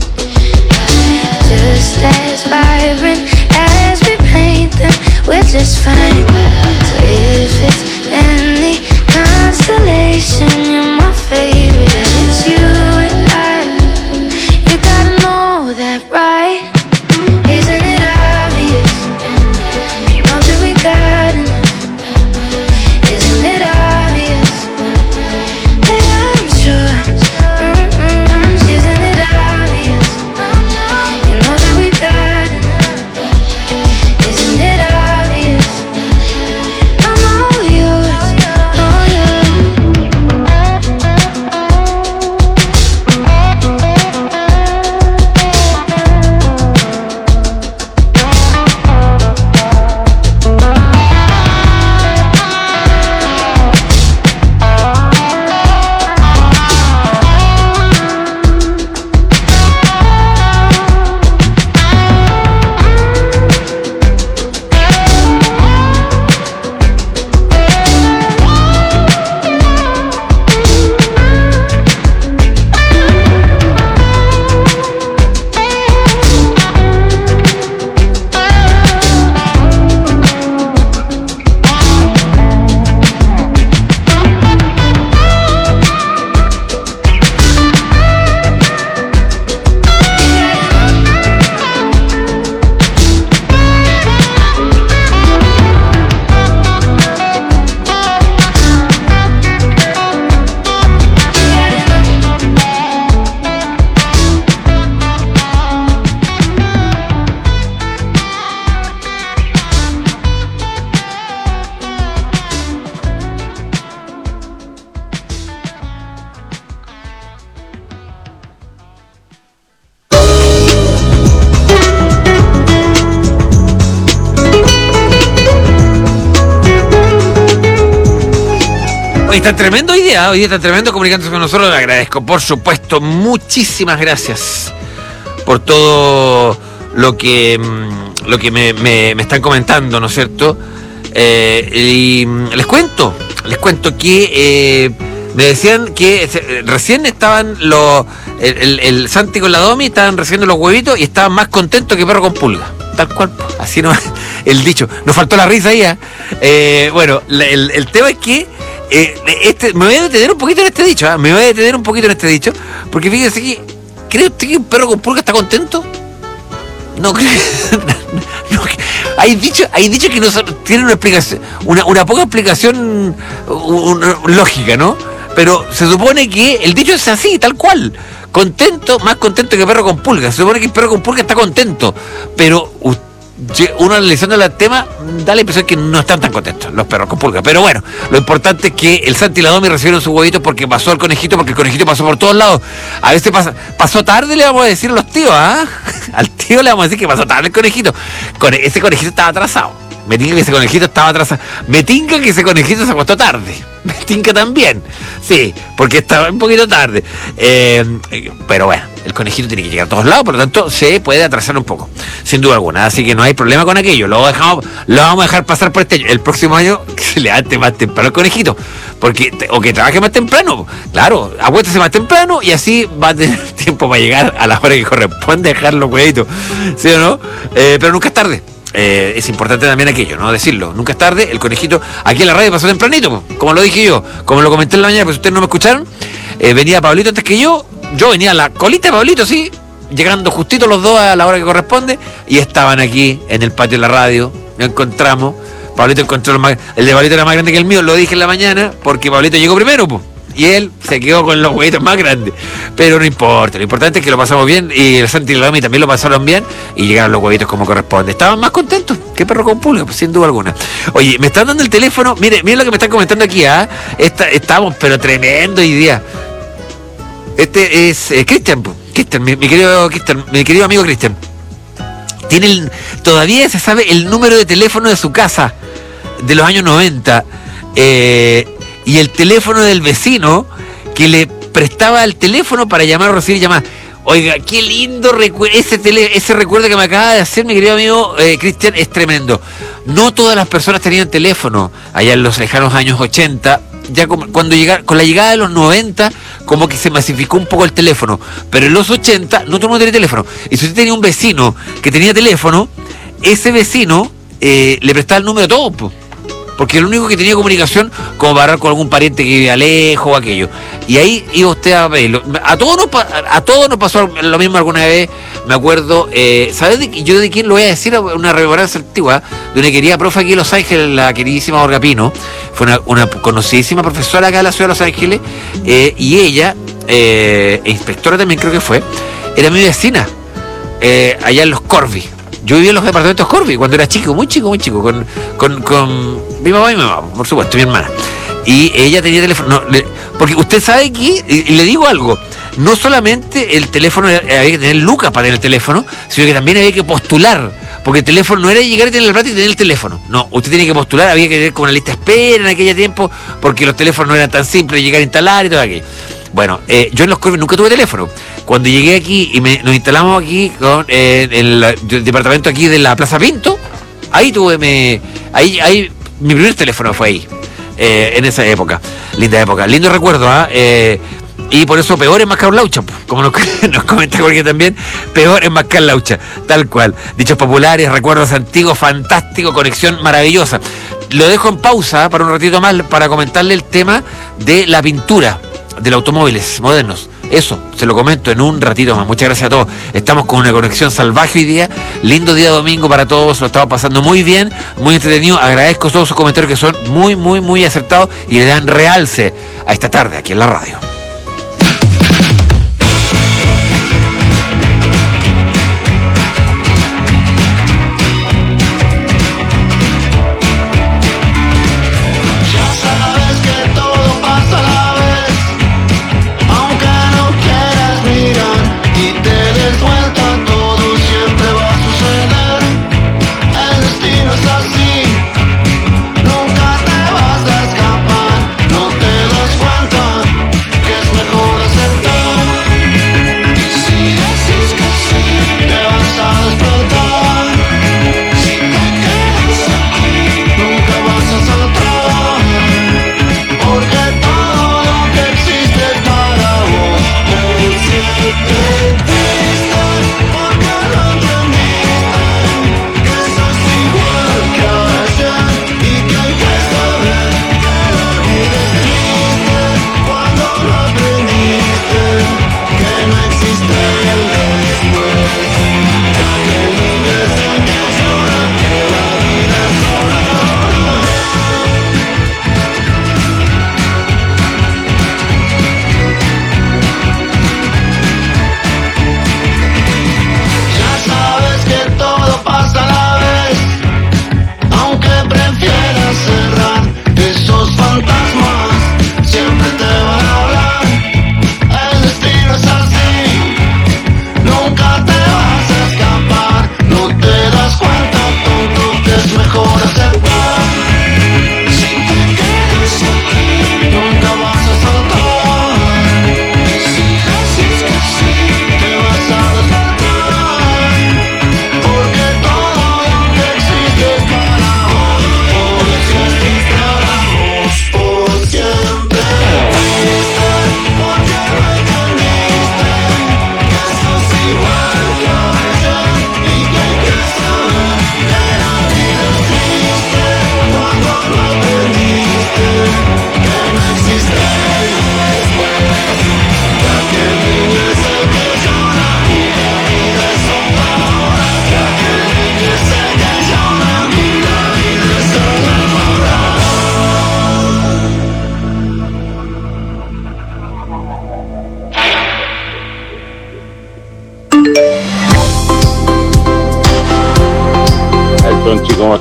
just as vibrant as we paint them, we're just fine. So if it's any constellation, you're my favorite. It's you and I. You gotta know that, right? Isn't it obvious? You know that we got enough. Isn't it Hoy está tremendo hoy día, hoy día está tremendo comunicándose con nosotros, le agradezco, por supuesto, muchísimas gracias por todo lo que lo que me, me, me están comentando, ¿no es cierto? Eh, y les cuento, les cuento que eh, me decían que eh, recién estaban los el, el, el Santi con la Domi, estaban recibiendo los huevitos y estaban más contentos que perro con pulga. Tal cual, así no el dicho. Nos faltó la risa ahí, ¿eh? Eh, bueno, la, el, el tema es que eh, este, me voy a detener un poquito en este dicho, ¿eh? Me voy a detener un poquito en este dicho, porque fíjese que, ¿cree usted que un perro con pulga está contento? No creo. No, hay dichos, hay dichos que no son, tienen una explicación, una, una poca explicación una, lógica, ¿no? Pero se supone que el dicho es así, tal cual. Contento, más contento que perro con pulga. Se supone que el perro con pulga está contento. Pero uno analizando el tema da la impresión que no están tan contentos los perros con pulga. Pero bueno, lo importante es que el Santi y la Domi recibieron sus huevitos porque pasó el conejito, porque el conejito pasó por todos lados. A veces pasa, pasó tarde, le vamos a decir a los tíos, ¿ah? ¿eh? Al tío le vamos a decir que pasó tarde el conejito. Ese conejito estaba atrasado. Me tinca que ese conejito estaba atrasado. Me tinca que ese conejito se acostó tarde. Me tinca también. Sí, porque estaba un poquito tarde. Eh, pero bueno, el conejito tiene que llegar a todos lados, por lo tanto se puede atrasar un poco, sin duda alguna. Así que no hay problema con aquello. Lo dejamos, lo vamos a dejar pasar por este año. El próximo año que se levante más temprano el conejito. Porque, o que trabaje más temprano. Claro, acuéstese más temprano y así va a tener tiempo para llegar a la hora que corresponde dejar los huevitos. ¿Sí o no? Eh, pero nunca es tarde. Eh, es importante también aquello, ¿no? Decirlo. Nunca es tarde. El conejito aquí en la radio pasó tempranito, como lo dije yo, como lo comenté en la mañana, pues ustedes no me escucharon. Eh, venía Pablito antes que yo. Yo venía a la colita de Pablito, sí, llegando justito los dos a la hora que corresponde. Y estaban aquí en el patio de la radio. Nos encontramos. Pablito encontró el, más, el de Pablito era más grande que el mío, lo dije en la mañana, porque Pablito llegó primero, pues. Y él se quedó con los huevitos más grandes. Pero no importa, lo importante es que lo pasamos bien. Y el Santi y la Domi también lo pasaron bien. Y llegaron los huevitos como corresponde. Estaban más contentos que perro con pulga, pues, sin duda alguna. Oye, me están dando el teléfono. Mire, mire lo que me están comentando aquí, ¿ah? ¿eh? Estamos, pero tremendo hoy día. Este es eh, Cristian, Cristian, mi, mi querido Cristian, mi querido amigo Cristian. Tiene el, todavía se sabe el número de teléfono de su casa de los años noventa. Eh... Y el teléfono del vecino que le prestaba el teléfono para llamar o recibir llamadas. Oiga, qué lindo recuerdo. Ese, tele, ese recuerdo que me acaba de hacer mi querido amigo eh, Cristian es tremendo. No todas las personas tenían teléfono allá en los lejanos años ochenta. Ya como, cuando llega, con la llegada de los noventa, como que se masificó un poco el teléfono. Pero en los ochenta no todo el mundo tenía teléfono. Y si usted tenía un vecino que tenía teléfono, ese vecino eh, le prestaba el número a todos, pues. Porque el único que tenía comunicación como para hablar con algún pariente que vivía lejos o aquello. Y ahí iba usted a verlo. A todos nos, a todos nos pasó lo mismo alguna vez. Me acuerdo, eh, ¿sabes de, yo de quién lo voy a decir? Una remembranza antigua de una querida profe aquí en Los Ángeles, la queridísima Olga Pino. Fue una, una conocidísima profesora acá en la ciudad de Los Ángeles. Eh, y ella, eh, inspectora también creo que fue, era mi vecina, eh, allá en Los Corby. Yo vivía en los departamentos Corby cuando era chico, muy chico, muy chico, con, con, con mi mamá y mi mamá, por supuesto, mi hermana. Y ella tenía teléfono, no, le, porque usted sabe que, y le digo algo, no solamente el teléfono, había que tener lucas para tener el teléfono, sino que también había que postular, porque el teléfono no era llegar a tener el plata y tener el teléfono, no, usted tiene que postular, había que tener como una lista de espera en aquel tiempo, porque los teléfonos no eran tan simples, llegar a instalar y todo aquello. Bueno, eh, yo en Los Corby nunca tuve teléfono. Cuando llegué aquí y me, nos instalamos aquí con eh, el, el departamento aquí de la Plaza Pinto, ahí tuve, me, ahí, ahí mi primer teléfono fue ahí, eh, en esa época, linda época, lindo recuerdo, ¿ah? ¿eh? Y por eso peor es mascar laucha, como nos, nos comenta Jorge también, peor es mascar laucha, tal cual. Dichos populares, recuerdos antiguos, fantástico, conexión maravillosa. Lo dejo en pausa para un ratito más para comentarle el tema de la pintura de los automóviles modernos. Eso, se lo comento en un ratito más. Muchas gracias a todos. Estamos con una conexión salvaje hoy día. Lindo día domingo para todos. Lo estamos pasando muy bien, muy entretenido. Agradezco todos sus comentarios que son muy, muy, muy acertados y le dan realce a esta tarde aquí en la radio. Nunca te vas a escapar, no te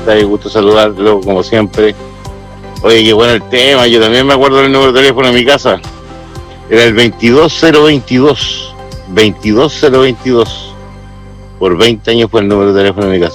estáis? Gusto saludarlo, como siempre. Oye, qué bueno el tema, yo también me acuerdo del número de teléfono de mi casa. Era el veintidós cero veintidós. veintidós cero veintidós. Por veinte años fue el número de teléfono de mi casa.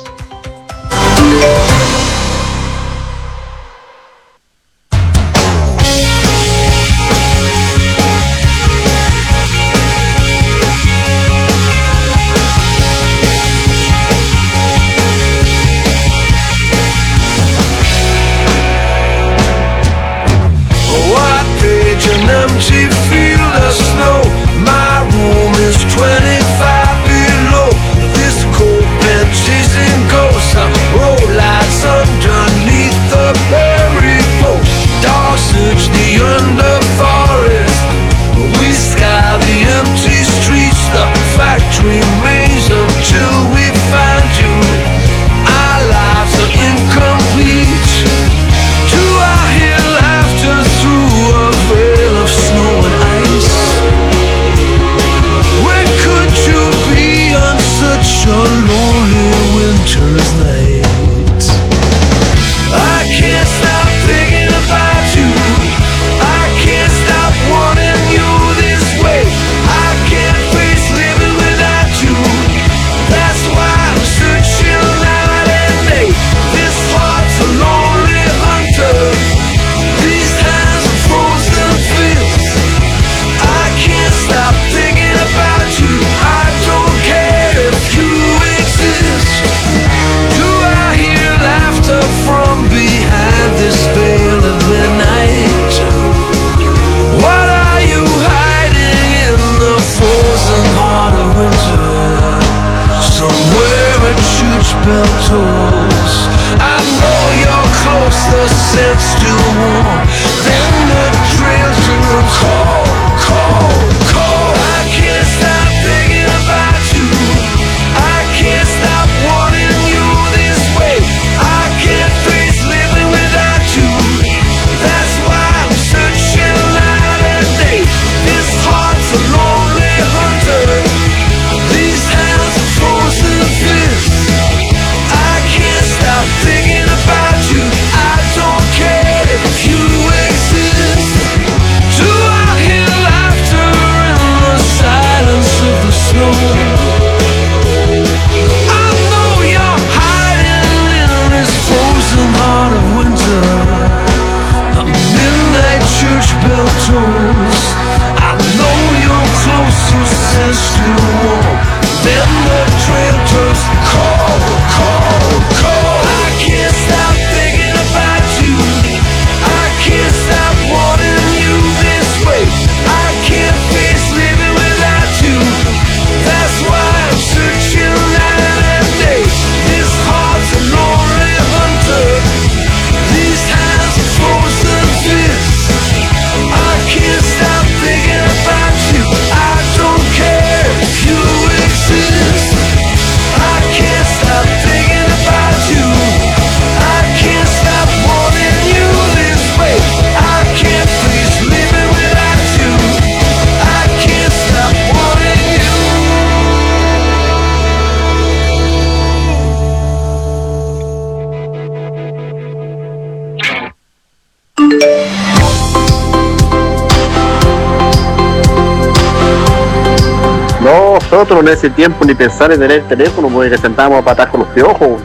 Nosotros en ese tiempo ni pensar en tener el teléfono porque le sentábamos a patar con los piojos.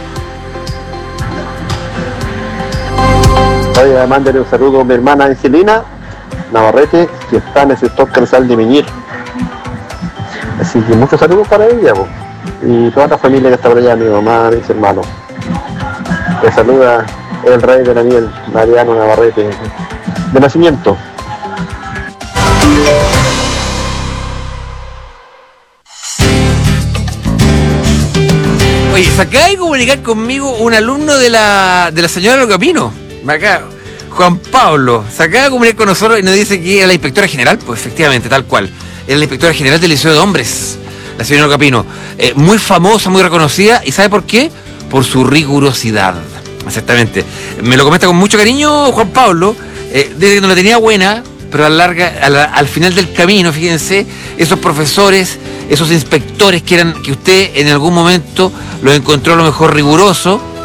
Oye, mándale un saludo a mi hermana Angelina Navarrete, que está en el sector Calzal de Miñir. Así que muchos saludos para ella, po. Y toda la familia que está por allá, mi mamá, mis hermanos. Le saluda el rey de la miel, Mariano Navarrete, de nacimiento. Oye, se acaba de comunicar conmigo un alumno de la, de la señora Locapino. Acá, Juan Pablo, se acaba de comunicar con nosotros y nos dice que era la inspectora general. Pues efectivamente, tal cual. Era la inspectora general del Liceo de Hombres, la señora Locapino. Eh, muy famosa, muy reconocida. ¿Y sabe por qué? Por su rigurosidad. Exactamente. Me lo comenta con mucho cariño Juan Pablo. Eh, desde que no la tenía buena, pero a la larga, a la, al final del camino, fíjense, esos profesores, esos inspectores que eran, que usted en algún momento los encontró a lo mejor riguroso,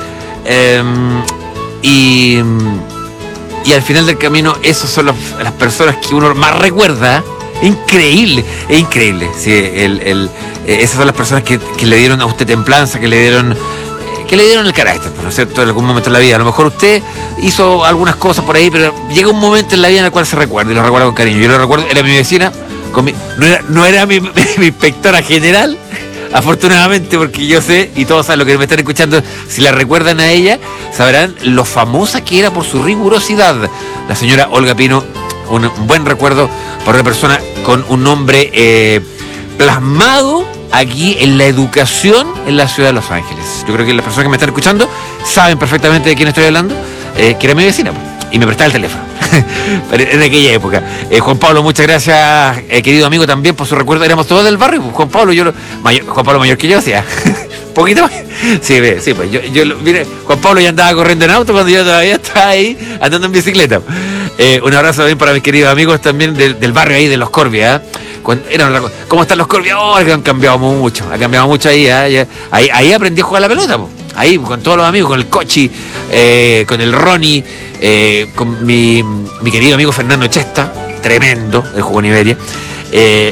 Eh, y, y al final del camino, esas son los, las personas que uno más recuerda. Increíble, es increíble. Sí, el, el, eh, esas son las personas que, que le dieron a usted templanza, que le dieron eh, que le dieron el carácter, ¿no es cierto? En algún momento en la vida. A lo mejor usted hizo algunas cosas por ahí, pero llega un momento en la vida en el cual se recuerda y lo recuerda con cariño. Yo lo recuerdo, era mi vecina, con mi, no era, no era mi, mi inspectora general, afortunadamente, porque yo sé, y todos saben lo que me están escuchando, si la recuerdan a ella, sabrán lo famosa que era por su rigurosidad. La señora Olga Pino, un, un buen recuerdo por una persona con un nombre eh, plasmado aquí en la educación en la ciudad de Los Ángeles. Yo creo que las personas que me están escuchando saben perfectamente de quién estoy hablando, eh, que era mi vecina, y me prestaba el teléfono en aquella época. eh, Juan Pablo, muchas gracias, eh, querido amigo, también por su recuerdo. Éramos todos del barrio, pues, Juan Pablo, yo lo, mayor, Juan Pablo mayor que yo, hacía poquito más. Sí, sí, pues yo, yo mire, Juan Pablo ya andaba corriendo en auto cuando yo todavía estaba ahí andando en bicicleta. Eh, un abrazo también para mis queridos amigos también del, del barrio ahí de Los Corvias. ¿eh? Era una, ¿cómo están Los Corvias? Oh, han cambiado mucho, ha cambiado mucho ahí, ¿eh? ahí. Ahí aprendí a jugar la pelota, po. Ahí con todos los amigos, con el Cochi, eh, con el Ronnie, eh, con mi, mi querido amigo Fernando Chesta, tremendo, el jugó en Iberia. Eh,